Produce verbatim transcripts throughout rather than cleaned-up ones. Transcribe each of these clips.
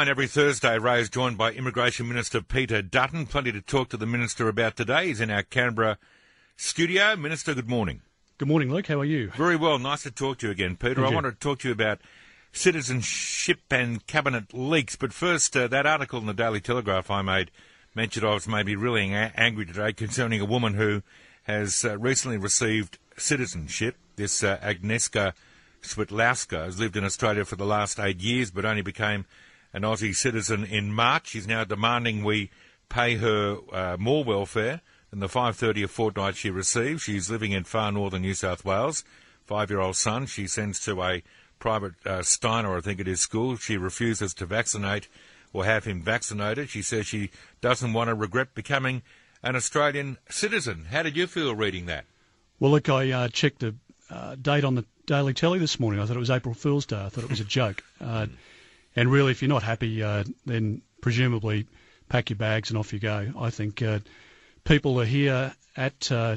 And every Thursday, Ray is joined by Immigration Minister Peter Dutton. Plenty to talk to the Minister about today. He's in our Canberra studio. Minister, good morning. Good morning, Luke. How are you? Very well. Nice to talk to you again, Peter. Thank I you. want to talk to you about citizenship and cabinet leaks. But first, uh, that article in the Daily Telegraph I made mention of made me really a- angry today concerning a woman who has uh, recently received citizenship. This uh, Agnieszka Switlowska has lived in Australia for the last eight years but only became an Aussie citizen in March. She's now demanding we pay her uh, more welfare than the five dollars thirty a fortnight she receives. She's living in far northern New South Wales. Five-year-old son she sends to a private uh, Steiner, I think it is, school. She refuses to vaccinate or have him vaccinated. She says she doesn't want to regret becoming an Australian citizen. How did you feel reading that? Well, look, I uh, checked the uh, date on the Daily Telly this morning. I thought it was April Fool's Day. I thought it was a joke. Uh, and really, if you're not happy, uh, then presumably pack your bags and off you go. I think uh, people are here at uh,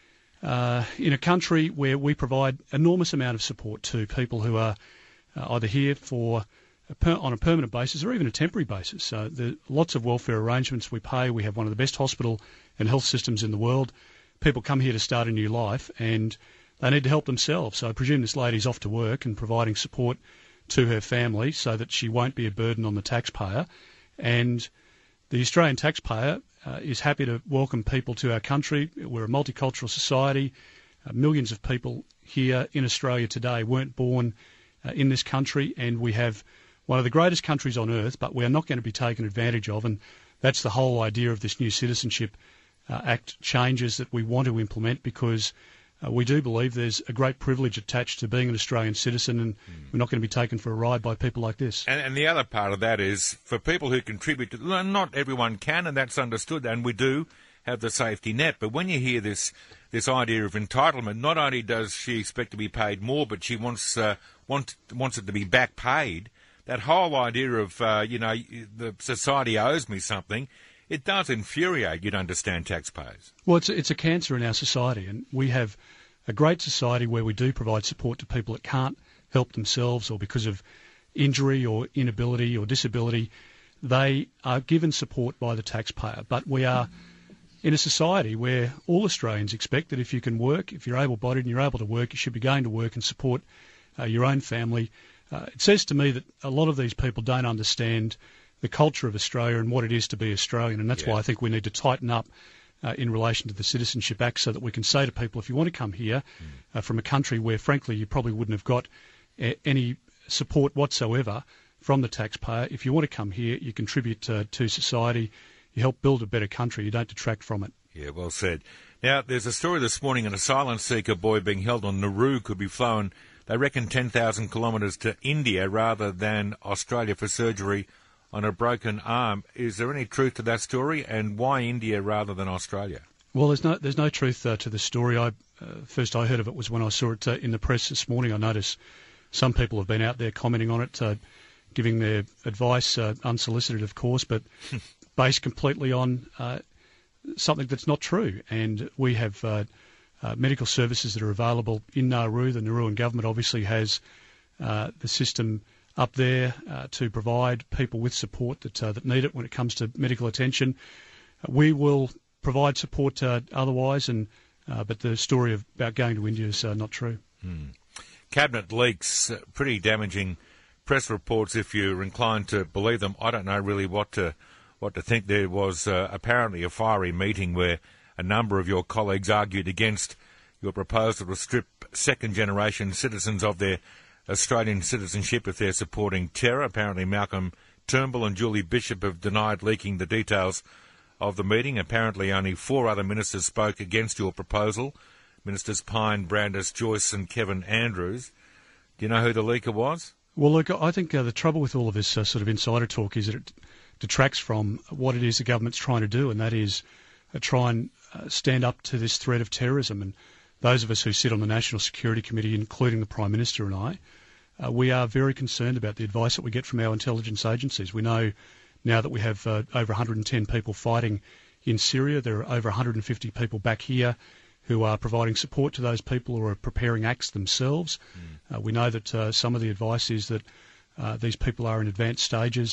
uh, in a country where we provide enormous amount of support to people who are uh, either here for a per- on a permanent basis or even a temporary basis. So there are lots of welfare arrangements we pay. We have one of the best hospital and health systems in the world. People come here to start a new life and they need to help themselves. So I presume this lady's off to work and providing support to her family so that she won't be a burden on the taxpayer. And the Australian taxpayer uh, is happy to welcome people to our country. We're a multicultural society. Uh, millions of people here in Australia today weren't born uh, in this country, and we have one of the greatest countries on earth, but we're not going to be taken advantage of. And that's the whole idea of this new Citizenship uh, Act changes that we want to implement, because Uh, we do believe there's a great privilege attached to being an Australian citizen, and mm. we're not going to be taken for a ride by people like this. And, and the other part of that is, for people who contribute to, not everyone can, and that's understood, and we do have the safety net. But when you hear this this idea of entitlement, not only does she expect to be paid more, but she wants uh, want, wants it to be back paid. That whole idea of, uh, you know, the society owes me something, it does infuriate, you'd understand, taxpayers. Well, it's a, it's a cancer in our society, and we have a great society where we do provide support to people that can't help themselves, or because of injury or inability or disability, they are given support by the taxpayer. But we are in a society where all Australians expect that if you can work, if you're able-bodied and you're able to work, you should be going to work and support uh, your own family. Uh, it says to me that a lot of these people don't understand the culture of Australia and what it is to be Australian, and that's yeah. why I think we need to tighten up uh, in relation to the Citizenship Act, so that we can say to people, if you want to come here mm. uh, from a country where, frankly, you probably wouldn't have got a- any support whatsoever from the taxpayer, if you want to come here, you contribute uh, to society, you help build a better country, you don't detract from it. Yeah, well said. Now, there's a story this morning, an asylum seeker boy being held on Nauru could be flown, they reckon, ten thousand kilometres to India rather than Australia for surgery on a broken arm. Is there any truth to that story, and why India rather than Australia? Well, there's no there's no truth uh, to the story. I uh, first I heard of it was when I saw it uh, in the press this morning. I noticed some people have been out there commenting on it, uh, giving their advice, uh, unsolicited, of course, but based completely on uh, something that's not true. And we have uh, uh, medical services that are available in Nauru. The Nauruan government obviously has uh, the system up there uh, to provide people with support that uh, that need it when it comes to medical attention. Uh, we will provide support uh, otherwise, and uh, but the story of, about going to India is uh, not true. Hmm. Cabinet leaks, uh, pretty damaging press reports if you're inclined to believe them. I don't know really what to what to think. There was uh, apparently a fiery meeting where a number of your colleagues argued against your proposal to strip second-generation citizens of their Australian citizenship if they're supporting terror. Apparently Malcolm Turnbull and Julie Bishop have denied leaking the details of the meeting. Apparently only four other ministers spoke against your proposal. Ministers Pyne, Brandis, Joyce and Kevin Andrews. Do you know who the leaker was? Well, look, I think uh, the trouble with all of this uh, sort of insider talk is that it detracts from what it is the government's trying to do, and that is uh, try and uh, stand up to this threat of terrorism. And those of us who sit on the National Security Committee, including the Prime Minister and I, uh, we are very concerned about the advice that we get from our intelligence agencies. We know now that we have uh, over one hundred ten people fighting in Syria. There are over one hundred fifty people back here who are providing support to those people who are preparing acts themselves. Mm. Uh, we know that uh, some of the advice is that uh, these people are in advanced stages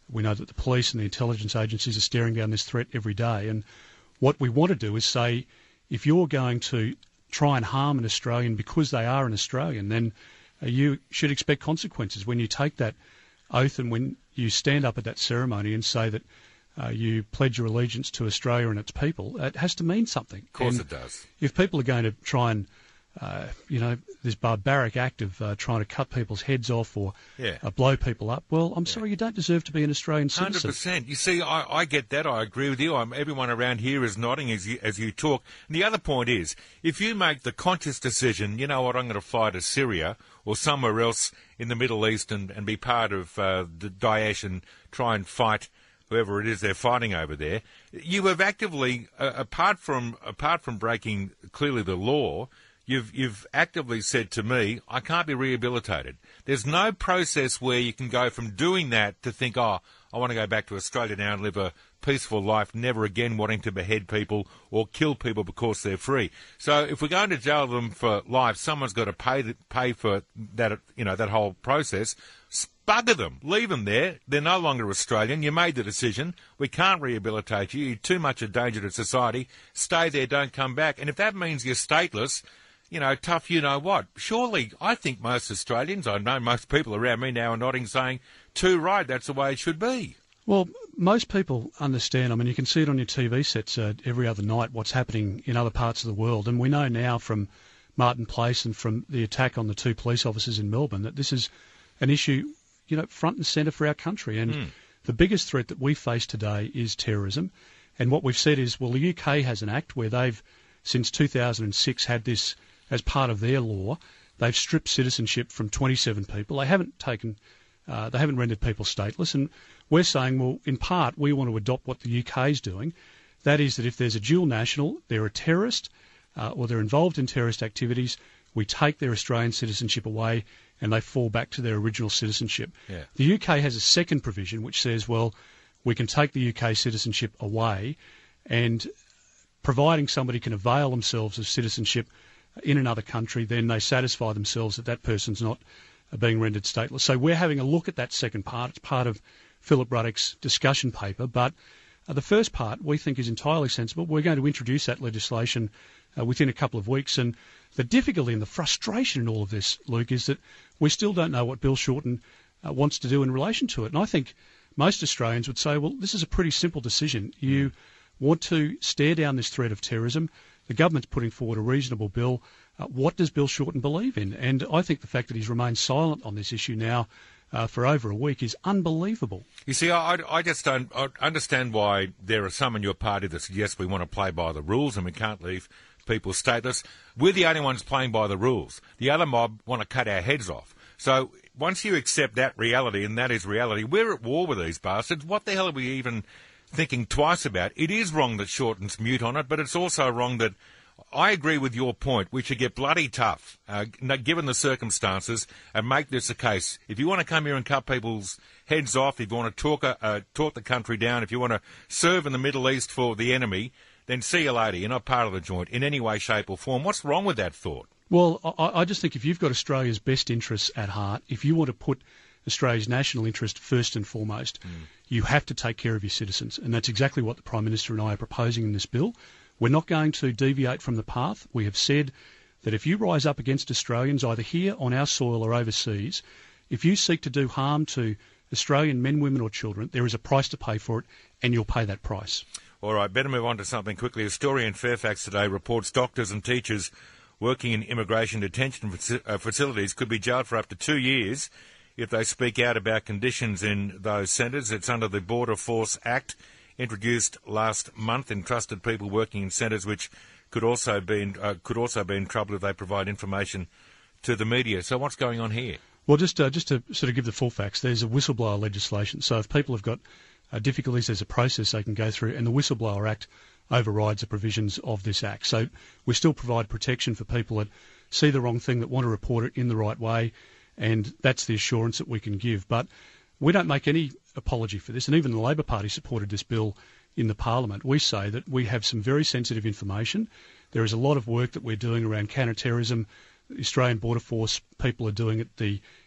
We know that the police and the intelligence agencies are staring down this threat every day. And what we want to do is say, if you're going to try and harm an Australian because they are an Australian, then uh, you should expect consequences when you take that oath and when you stand up at that ceremony and say that uh, you pledge your allegiance to Australia and its people. It has to mean something. Of course and it does. If people are going to try and, uh, you know, this barbaric act of uh, trying to cut people's heads off or yeah. uh, blow people up, well, I'm yeah. sorry, you don't deserve to be an Australian citizen. one hundred percent. You see, I, I get that. I agree with you. I'm, everyone around here is nodding as you, as you talk. And the other point is, if you make the conscious decision, you know what, I'm going to fly to Syria or somewhere else in the Middle East and, and be part of uh, the Daesh and try and fight whoever it is they're fighting over there, you have actively, uh, apart from apart from breaking clearly the law, you've you've actively said to me, I can't be rehabilitated. There's no process where you can go from doing that to think, oh, I want to go back to Australia now and live a peaceful life, never again wanting to behead people or kill people because they're free. So if we're going to jail them for life, someone's got to pay the, pay for that, you know, that whole process. Bugger them. Leave them there. They're no longer Australian. You made the decision. We can't rehabilitate you. You're too much a danger to society. Stay there. Don't come back. And if that means you're stateless, you know, tough you know what. Surely, I think most Australians, I know most people around me now are nodding saying, too right, that's the way it should be. Well, most people understand. I mean, you can see it on your T V sets uh, every other night, what's happening in other parts of the world. And we know now from Martin Place and from the attack on the two police officers in Melbourne that this is an issue, you know, front and centre for our country. And mm. the biggest threat that we face today is terrorism. And what we've said is, well, the U K has an act where they've, since two thousand six, had this as part of their law. They've stripped citizenship from twenty-seven people. They haven't taken, uh, they haven't rendered people stateless. And we're saying, well, in part, we want to adopt what the U K is doing. That is that if there's a dual national, they're a terrorist, uh, or they're involved in terrorist activities, we take their Australian citizenship away and they fall back to their original citizenship. Yeah. The U K has a second provision which says, well, we can take the U K citizenship away and providing somebody can avail themselves of citizenship in another country, then they satisfy themselves that that person's not uh, being rendered stateless. So we're having a look at that second part. It's part of Philip Ruddock's discussion paper. But uh, the first part we think is entirely sensible. We're going to introduce that legislation uh, within a couple of weeks. And the difficulty and the frustration in all of this, Luke, is that we still don't know what Bill Shorten uh, wants to do in relation to it. And I think most Australians would say, well, this is a pretty simple decision. You want to stare down this threat of terrorism. The government's putting forward a reasonable bill. Uh, what does Bill Shorten believe in? And I think the fact that he's remained silent on this issue now uh, for over a week is unbelievable. You see, I, I just don't I understand why there are some in your party that suggest we want to play by the rules and we can't leave people stateless. We're the only ones playing by the rules. The other mob want to cut our heads off. So once you accept that reality, and that is reality, we're at war with these bastards. What the hell are we even thinking twice about? It is wrong that Shorten's mute on it, but it's also wrong that I agree with your point. We should get bloody tough, uh, given the circumstances, and make this a case. If you want to come here and cut people's heads off, if you want to talk, uh, talk the country down, if you want to serve in the Middle East for the enemy, then see you later. You're not part of the joint in any way, shape or form. What's wrong with that thought? Well, I, I just think if you've got Australia's best interests at heart, if you want to put Australia's national interest first and foremost, mm. you have to take care of your citizens. And that's exactly what the Prime Minister and I are proposing in this bill. We're not going to deviate from the path. We have said that if you rise up against Australians, either here on our soil or overseas, if you seek to do harm to Australian men, women or children, there is a price to pay for it, and you'll pay that price. All right, better move on to something quickly. A story in Fairfax today reports doctors and teachers working in immigration detention facilities could be jailed for up to two years if they speak out about conditions in those centres. It's under the Border Force Act, introduced last month, entrusted people working in centres which could also be in, uh, could also be in trouble if they provide information to the media. So what's going on here? Well, just uh, just to sort of give the full facts, there's a whistleblower legislation. So if people have got uh, difficulties, there's a process they can go through, and the Whistleblower Act overrides the provisions of this Act. So we still provide protection for people that see the wrong thing, that want to report it in the right way, and that's the assurance that we can give. But we don't make any apology for this, and even the Labor Party supported this bill in the Parliament. We say that we have some very sensitive information. There is a lot of work that we're doing around counter-terrorism. The Australian Border Force people are doing it. The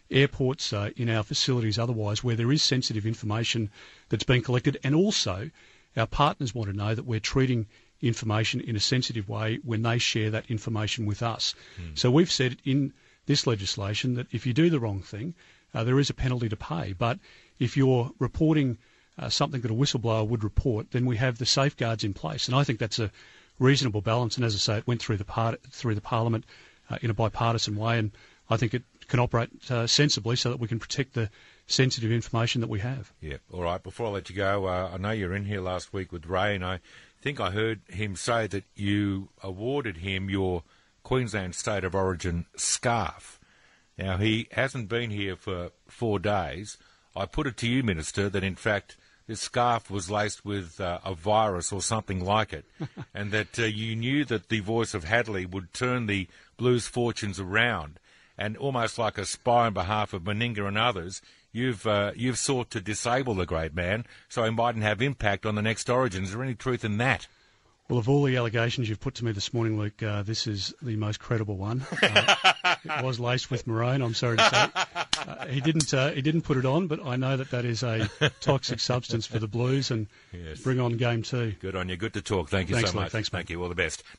airports, uh, in our facilities otherwise, where there is sensitive information that's been collected. And also, our partners want to know that we're treating information in a sensitive way when they share that information with us. Mm. So we've said in this legislation that if you do the wrong thing, uh, there is a penalty to pay. But if you're reporting uh, something that a whistleblower would report, then we have the safeguards in place. And I think that's a reasonable balance. And as I say, it went through the part through the Parliament uh, in a bipartisan way, and I think it can operate uh, sensibly so that we can protect the sensitive information that we have. Yeah. All right. Before I let you go, uh, I know you were in here last week with Ray, and I think I heard him say that you awarded him your Queensland State of Origin scarf. Now, he hasn't been here for four days. I put it to you, Minister, that in fact this scarf was laced with uh, a virus or something like it, and that uh, you knew that the voice of Hadley would turn the Blues' fortunes around, and almost like a spy on behalf of Meninga and others, you've uh, you've sought to disable the great man so he mightn't have impact on the next Origin. Is there any truth in that? Well, of all the allegations you've put to me this morning, Luke, uh, this is the most credible one. Uh, it was laced with maroon, I'm sorry to say. Uh, he didn't uh, he didn't put it on, but I know that that is a toxic substance for the Blues, and yes. Bring on game two. Good on you. Good to talk. Thank you Thanks, so Luke. much. Thanks, mate. Thank you. All the best.